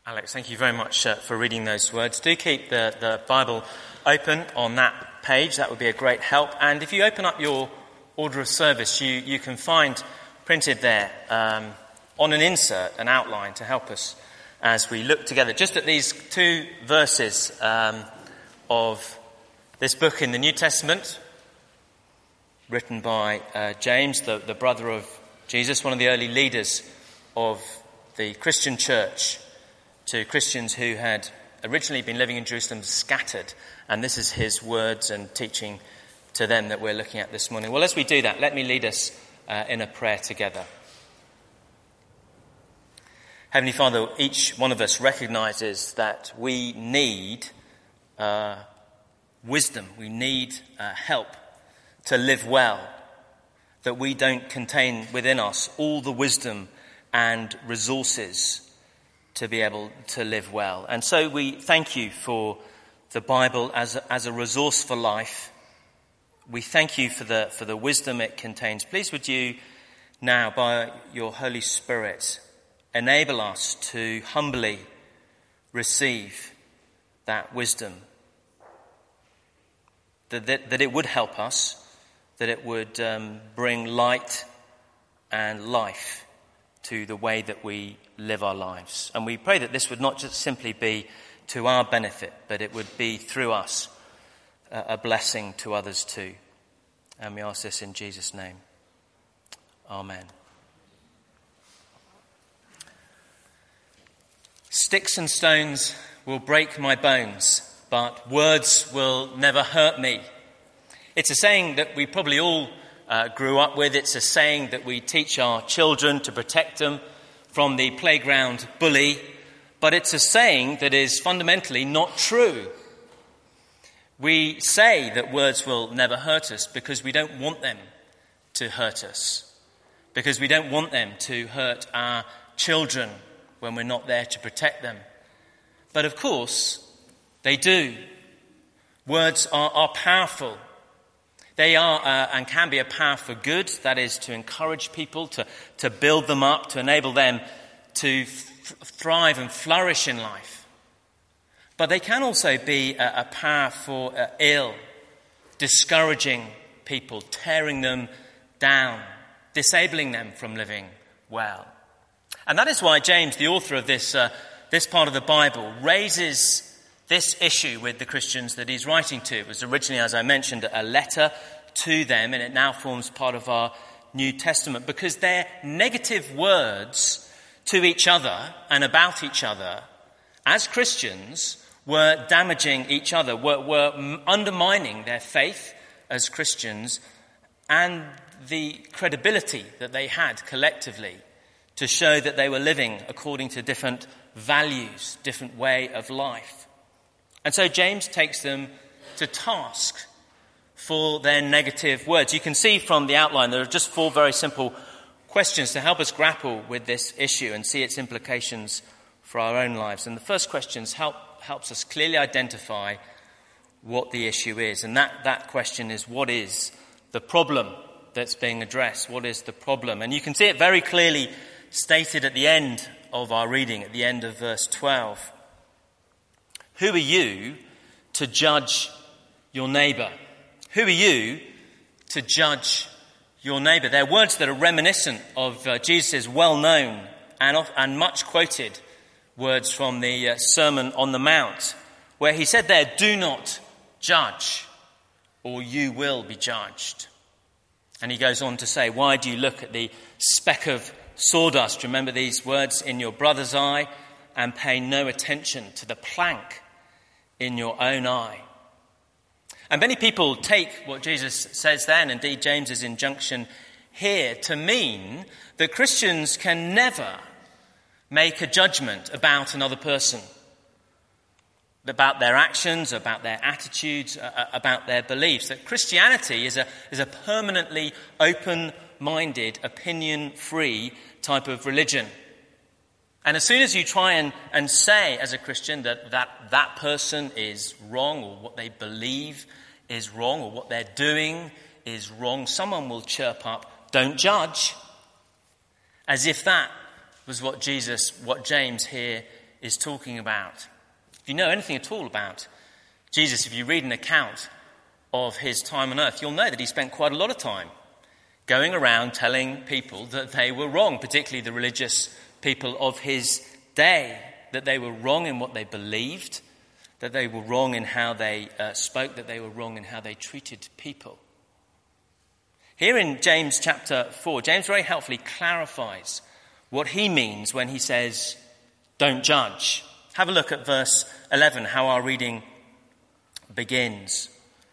Alex, thank you very much for reading those words. Do keep the Bible open on that page. That would be a great help. And if you open up your order of service, you can find printed there on an insert, an outline to help us as we look together just at these two verses of this book in the New Testament, written by James, the brother of Jesus, one of the early leaders of the Christian church, to Christians who had originally been living in Jerusalem scattered. And this is his words and teaching to them that we're looking at this morning. Well, as we do that, let me lead us in a prayer together. Heavenly Father, each one of us recognizes that we need wisdom, we need help to live well, that we don't contain within us all the wisdom and resources to be able to live well. And so we thank you for the Bible as a resource for life. We thank you for the wisdom it contains. Please would you now, by your Holy Spirit, enable us to humbly receive that wisdom, that it would help us, that it would bring light and life to the way that we live our lives. And we pray that this would not just simply be to our benefit, but it would be through us a blessing to others too. And we ask this in Jesus' name. Amen. Sticks and stones will break my bones, but words will never hurt me. It's a saying that we probably all grew up with. It's a saying that we teach our children to protect them from the playground bully. But it's a saying that is fundamentally not true. We say that words will never hurt us because we don't want them to hurt us, because we don't want them to hurt our children when we're not there to protect them. But of course, they do. Words are powerful. They are and can be a power for good, that is to encourage people, to build them up, to enable them to thrive and flourish in life. But they can also be a power for ill, discouraging people, tearing them down, disabling them from living well. And that is why James, the author of this part of the Bible, raises this issue with the Christians that he's writing to. It was originally, as I mentioned, a letter to them, and it now forms part of our New Testament because their negative words to each other and about each other as Christians were damaging each other, were undermining their faith as Christians and the credibility that they had collectively to show that they were living according to different values, different way of life. And so James takes them to task for their negative words. You can see from the outline there are just 4 very simple questions to help us grapple with this issue and see its implications for our own lives. And the first question helps us clearly identify what the issue is. And that question is, what is the problem that's being addressed? What is the problem? And you can see it very clearly stated at the end of our reading, at the end of verse 12. Who are you to judge your neighbour? Who are you to judge your neighbour? They're words that are reminiscent of Jesus' well-known and much quoted words from the Sermon on the Mount, where he said there, do not judge, or you will be judged. And he goes on to say, why do you look at the speck of sawdust, remember these words, in your brother's eye, and pay no attention to the plank in your own eye? And many people take what Jesus says there, and indeed James's injunction here, to mean that Christians can never make a judgment about another person, about their actions, about their attitudes, about their beliefs. That Christianity is a permanently open-minded, opinion-free type of religion. And as soon as you try and say as a Christian that person is wrong, or what they believe is wrong, or what they're doing is wrong, someone will chirp up, don't judge. As if that was what James here is talking about. If you know anything at all about Jesus, if you read an account of his time on earth, you'll know that he spent quite a lot of time going around telling people that they were wrong, particularly the religious people of his day, that they were wrong in what they believed, that they were wrong in how they spoke, that they were wrong in how they treated people. Here in James chapter 4, James very helpfully clarifies what he means when he says, don't judge. Have a look at verse 11, how our reading begins.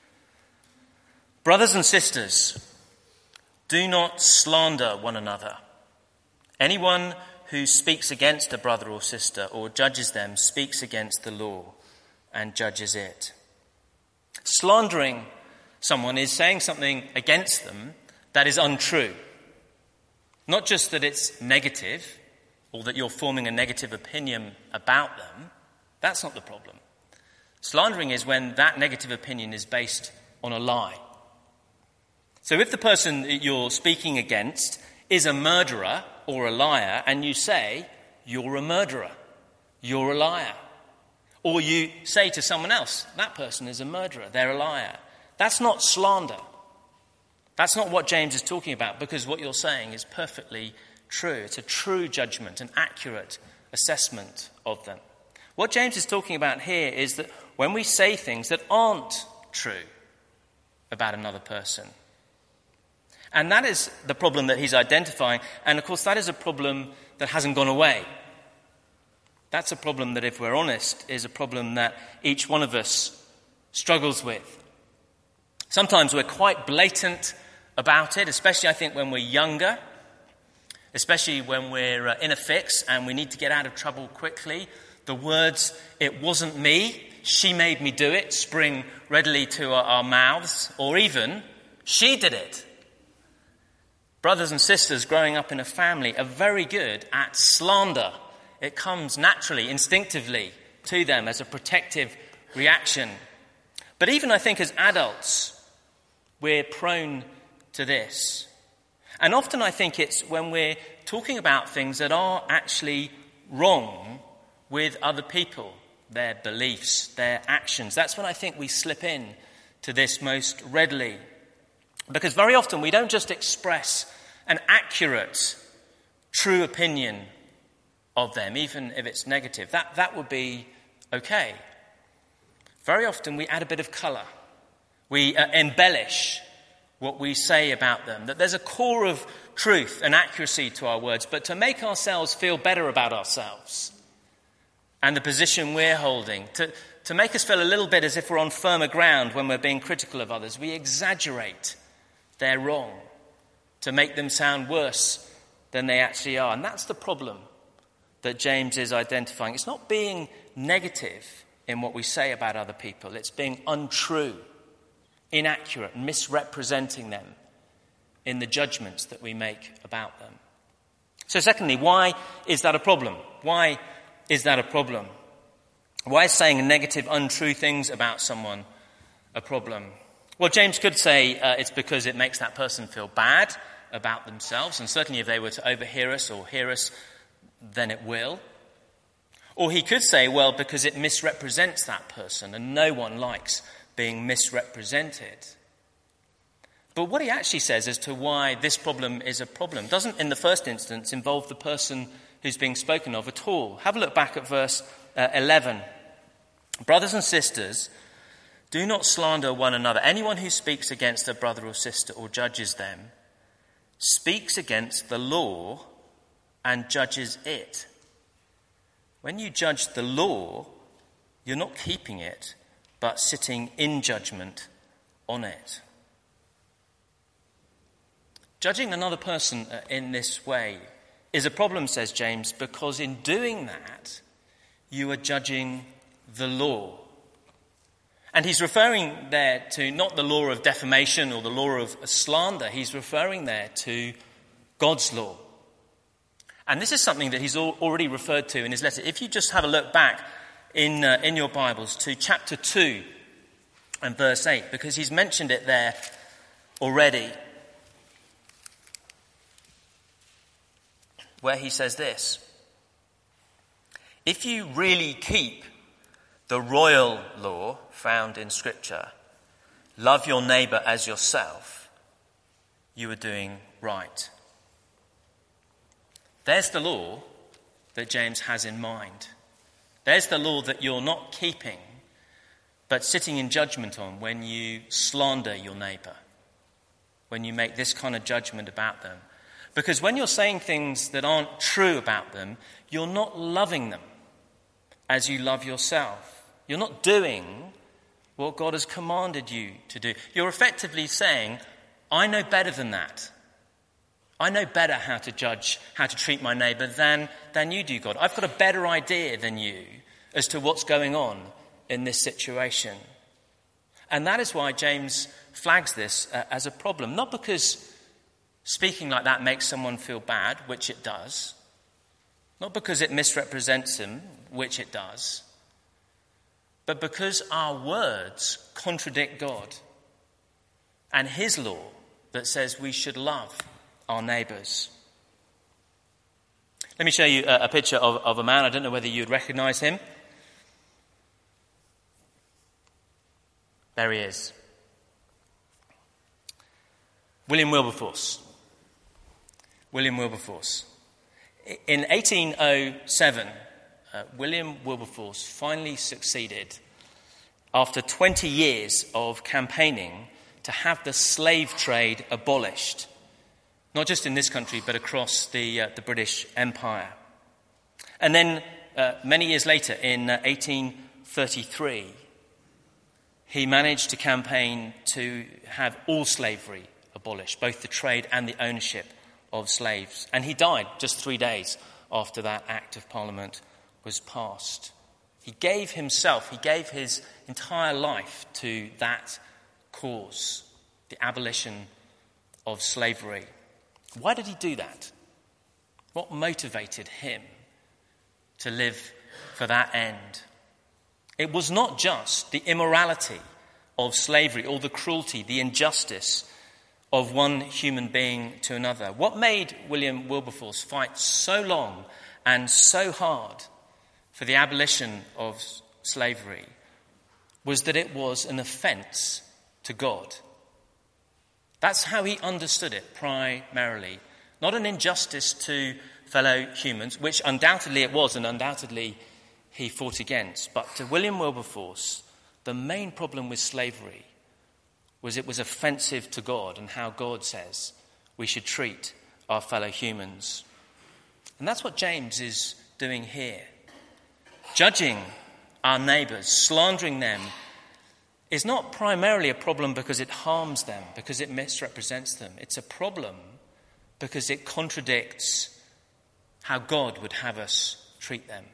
Brothers and sisters, do not slander one another. Anyone who speaks against a brother or sister or judges them speaks against the law and judges it. Slandering someone is saying something against them that is untrue. Not just that it's negative or that you're forming a negative opinion about them. That's not the problem. Slandering is when that negative opinion is based on a lie. So if the person that you're speaking against is a murderer or a liar, and you say, you're a murderer, you're a liar, or you say to someone else, that person is a murderer, they're a liar, that's not slander. That's not what James is talking about, because what you're saying is perfectly true. It's a true judgment, an accurate assessment of them. What James is talking about here is that when we say things that aren't true about another person, and that is the problem that he's identifying. And of course, that is a problem that hasn't gone away. That's a problem that, if we're honest, is a problem that each one of us struggles with. Sometimes we're quite blatant about it, especially I think when we're younger, especially when we're in a fix and we need to get out of trouble quickly. The words, "it wasn't me, she made me do it," spring readily to our mouths, or even, "she did it." Brothers and sisters growing up in a family are very good at slander. It comes naturally, instinctively to them as a protective reaction. But even I think as adults, we're prone to this. And often I think it's when we're talking about things that are actually wrong with other people, their beliefs, their actions. That's when I think we slip in to this most readily. Because very often we don't just express an accurate, true opinion of them, even if it's negative. That would be okay. Very often we add a bit of colour. We embellish what we say about them. That there's a core of truth and accuracy to our words, but to make ourselves feel better about ourselves and the position we're holding, to make us feel a little bit as if we're on firmer ground when we're being critical of others, we exaggerate their wrong to make them sound worse than they actually are. And that's the problem that James is identifying. It's not being negative in what we say about other people. It's being untrue, inaccurate, misrepresenting them in the judgments that we make about them. So secondly, why is that a problem? Why is that a problem? Why is saying negative, untrue things about someone a problem? Well, James could say it's because it makes that person feel bad about themselves, and certainly if they were to overhear us or hear us, then it will. Or he could say, well, because it misrepresents that person, and no one likes being misrepresented. But what he actually says as to why this problem is a problem doesn't, in the first instance, involve the person who's being spoken of at all. Have a look back at verse 11. Brothers and sisters, do not slander one another. Anyone who speaks against a brother or sister or judges them speaks against the law and judges it. When you judge the law, you're not keeping it, but sitting in judgment on it. Judging another person in this way is a problem, says James, because in doing that, you are judging the law. And he's referring there to not the law of defamation or the law of slander. He's referring there to God's law. And this is something that he's already referred to in his letter. If you just have a look back in your Bibles to chapter 2 and verse 8, because he's mentioned it there already, where he says this: if you really keep the royal law found in Scripture, love your neighbour as yourself, you are doing right. There's the law that James has in mind. There's the law that you're not keeping, but sitting in judgment on when you slander your neighbour, when you make this kind of judgment about them. Because when you're saying things that aren't true about them, you're not loving them as you love yourself. You're not doing what God has commanded you to do. You're effectively saying, I know better than that. I know better how to judge, how to treat my neighbour than you do, God. I've got a better idea than you as to what's going on in this situation. And that is why James flags this as a problem. Not because speaking like that makes someone feel bad, which it does. Not because it misrepresents him, which it does. But because our words contradict God and his law that says we should love our neighbours. Let me show you a picture of a man. I don't know whether you'd recognise him. There he is. William Wilberforce. William Wilberforce. In 1807, William Wilberforce finally succeeded, after 20 years of campaigning, to have the slave trade abolished. Not just in this country, but across the British Empire. And then, many years later, in 1833, he managed to campaign to have all slavery abolished, both the trade and the ownership of slaves. And he died just 3 days after that Act of Parliament was passed. He gave his entire life to that cause, the abolition of slavery. Why did he do that? What motivated him to live for that end? It was not just the immorality of slavery or the cruelty, the injustice of one human being to another. What made William Wilberforce fight so long and so hard for the abolition of slavery was that it was an offence to God. That's how he understood it primarily. Not an injustice to fellow humans, which undoubtedly it was and undoubtedly he fought against. But to William Wilberforce, the main problem with slavery was it was offensive to God and how God says we should treat our fellow humans. And that's what James is doing here. Judging our neighbours, slandering them, is not primarily a problem because it harms them, because it misrepresents them. It's a problem because it contradicts how God would have us treat them.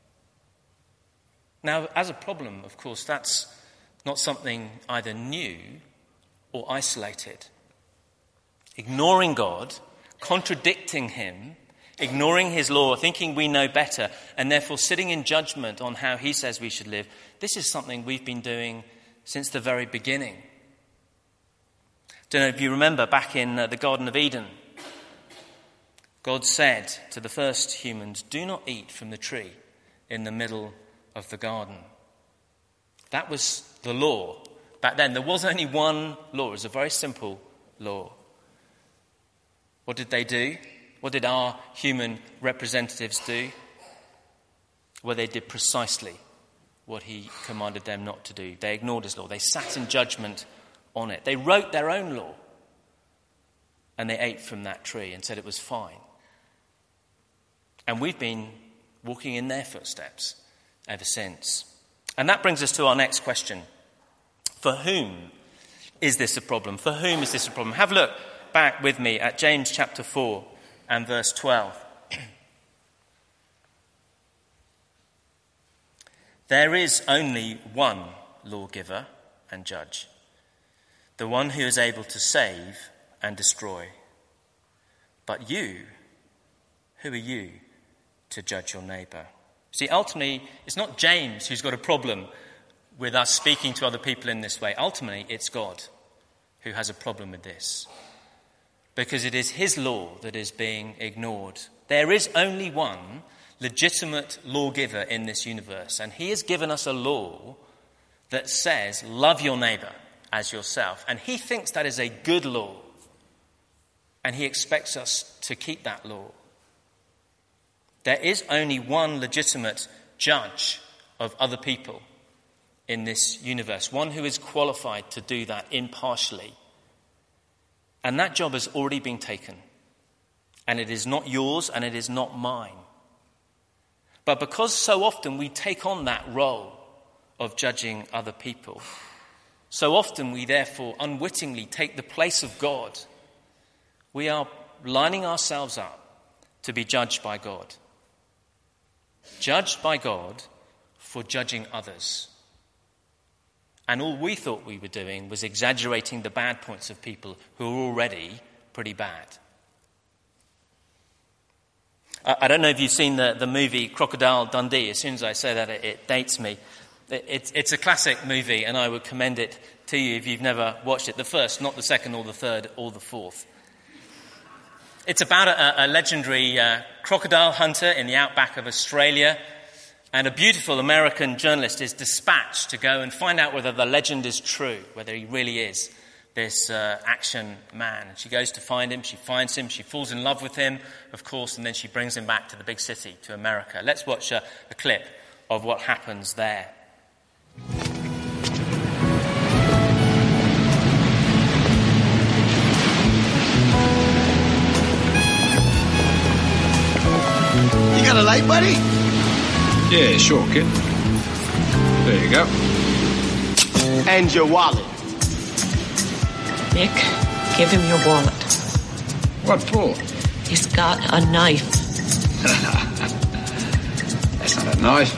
Now, as a problem, of course, that's not something either new or isolated. Ignoring God, contradicting him, ignoring his law, thinking we know better, and therefore sitting in judgment on how he says we should live, this is something we've been doing since the very beginning. Don't know if you remember back in the Garden of Eden, God said to the first humans, do not eat from the tree in the middle of the garden. That was the law. Back then, there was only one law. It was a very simple law. What did they do? What did our human representatives do? Well, they did precisely what he commanded them not to do. They ignored his law. They sat in judgment on it. They wrote their own law. And they ate from that tree and said it was fine. And we've been walking in their footsteps ever since. And that brings us to our next question. For whom is this a problem? For whom is this a problem? Have a look back with me at James chapter 4 and verse 12. There is only one lawgiver and judge, the one who is able to save and destroy. But you, who are you to judge your neighbour? See, ultimately, it's not James who's got a problem with us speaking to other people in this way. Ultimately, it's God who has a problem with this, because it is his law that is being ignored. There is only one legitimate lawgiver in this universe. And he has given us a law that says, love your neighbour as yourself. And he thinks that is a good law. And he expects us to keep that law. There is only one legitimate judge of other people in this universe, one who is qualified to do that impartially. And that job has already been taken. And it is not yours and it is not mine. But because so often we take on that role of judging other people, so often we therefore unwittingly take the place of God. We are lining ourselves up to be judged by God. Judged by God for judging others. And all we thought we were doing was exaggerating the bad points of people who are already pretty bad. I don't know if you've seen the movie Crocodile Dundee. As soon as I say that, it dates me. It's a classic movie, and I would commend it to you if you've never watched it. The first, not the second or the third or the fourth. It's about a legendary crocodile hunter in the outback of Australia, and a beautiful American journalist is dispatched to go and find out whether the legend is true, whether he really is this action man. And she goes to find him, she finds him, she falls in love with him, of course, and then she brings him back to the big city, to America. Let's watch a clip of what happens there. You got a light, buddy? Yeah, sure, kid. There you go. And your wallet. Nick, give him your wallet. What for? He's got a knife. That's not a knife.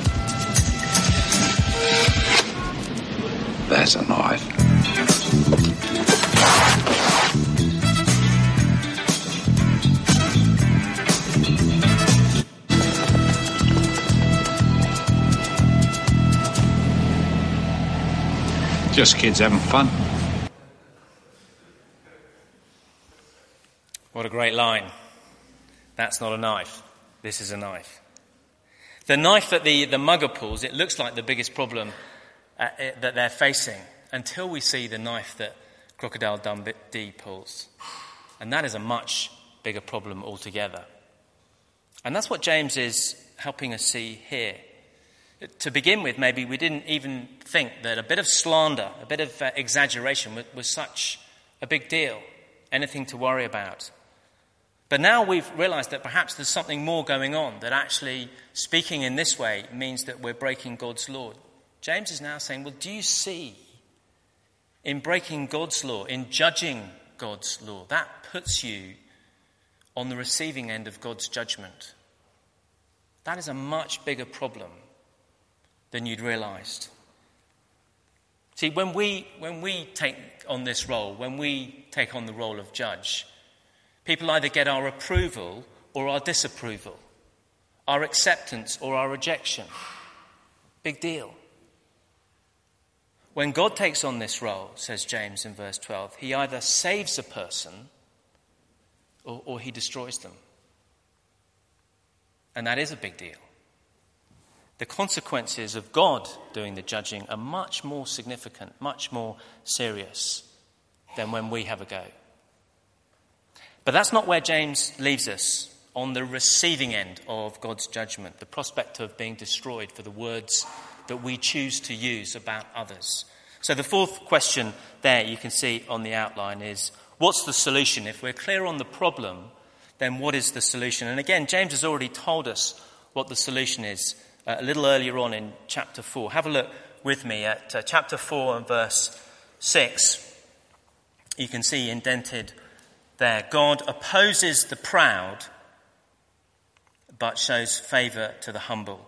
That's a knife. Just kids having fun. What a great line. That's not a knife. This is a knife. The knife that the mugger pulls, it looks like the biggest problem that they're facing until we see the knife that Crocodile Dundee pulls. And that is a much bigger problem altogether. And that's what James is helping us see here. To begin with, maybe we didn't even think that a bit of slander, a bit of exaggeration was such a big deal, anything to worry about. But now we've realized that perhaps there's something more going on, that actually speaking in this way means that we're breaking God's law. James is now saying, well, do you see, in breaking God's law, in judging God's law, that puts you on the receiving end of God's judgment. That is a much bigger problem than you'd realized. See, when we take on this role, when we take on the role of judge, people either get our approval or our disapproval, our acceptance or our rejection. Big deal. When God takes on this role, says James in verse 12, he either saves a person or he destroys them. And that is a big deal. The consequences of God doing the judging are much more significant, much more serious than when we have a go. But that's not where James leaves us, on the receiving end of God's judgment, the prospect of being destroyed for the words that we choose to use about others. So the fourth question there you can see on the outline is, what's the solution? If we're clear on the problem, then what is the solution? And again, James has already told us what the solution is a little earlier on in chapter 4. Have a look with me at chapter 4 and verse 6. You can see indented there, God opposes the proud, but shows favour to the humble.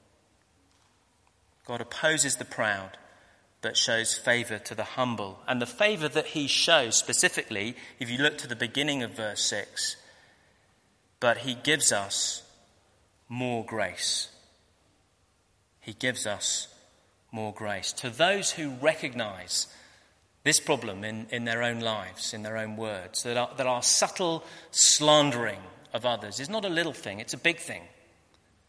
God opposes the proud, but shows favour to the humble. And the favour that he shows specifically, if you look to the beginning of verse 6, but he gives us more grace. He gives us more grace. To those who recognise this problem in their own lives, in their own words, that our subtle slandering of others is not a little thing, it's a big thing.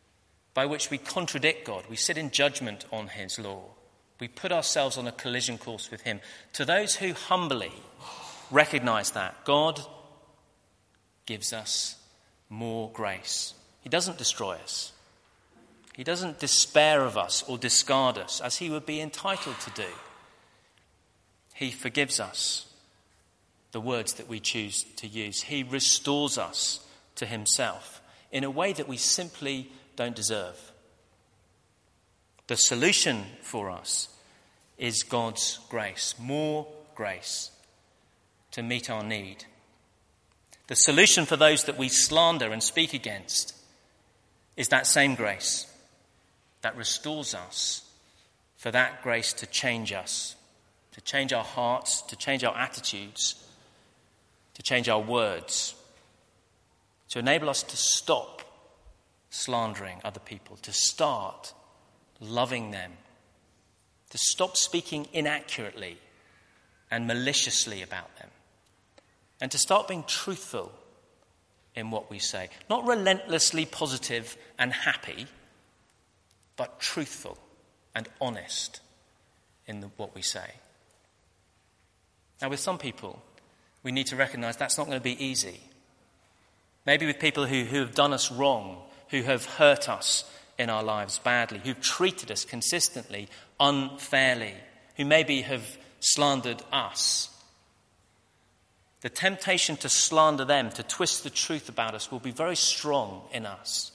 by which we contradict God. We sit in judgment on his law. We put ourselves on a collision course with him. To those who humbly recognize that, God gives us more grace. He doesn't destroy us. He doesn't despair of us or discard us as he would be entitled to do. He forgives us the words that we choose to use. He restores us to himself in a way that we simply don't deserve. The solution for us is God's grace, more grace to meet our need. The solution for those that we slander and speak against is that same grace that restores us, for that grace to change us, to change our hearts, to change our attitudes, to change our words, to enable us to stop slandering other people, to start loving them, to stop speaking inaccurately and maliciously about them, and to start being truthful in what we say. Not relentlessly positive and happy, but truthful and honest in what we say. Now, with some people, we need to recognize that's not going to be easy. Maybe with people who have done us wrong, who have hurt us in our lives badly, who've treated us consistently unfairly, who maybe have slandered us. The temptation to slander them, to twist the truth about us, will be very strong in us.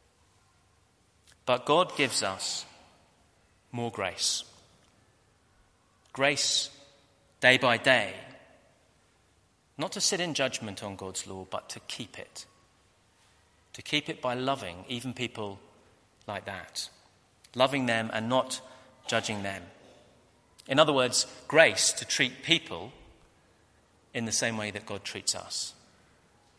But God gives us more grace. Grace day by day. Not to sit in judgment on God's law, but to keep it. To keep it by loving even people like that. Loving them and not judging them. In other words, grace to treat people in the same way that God treats us.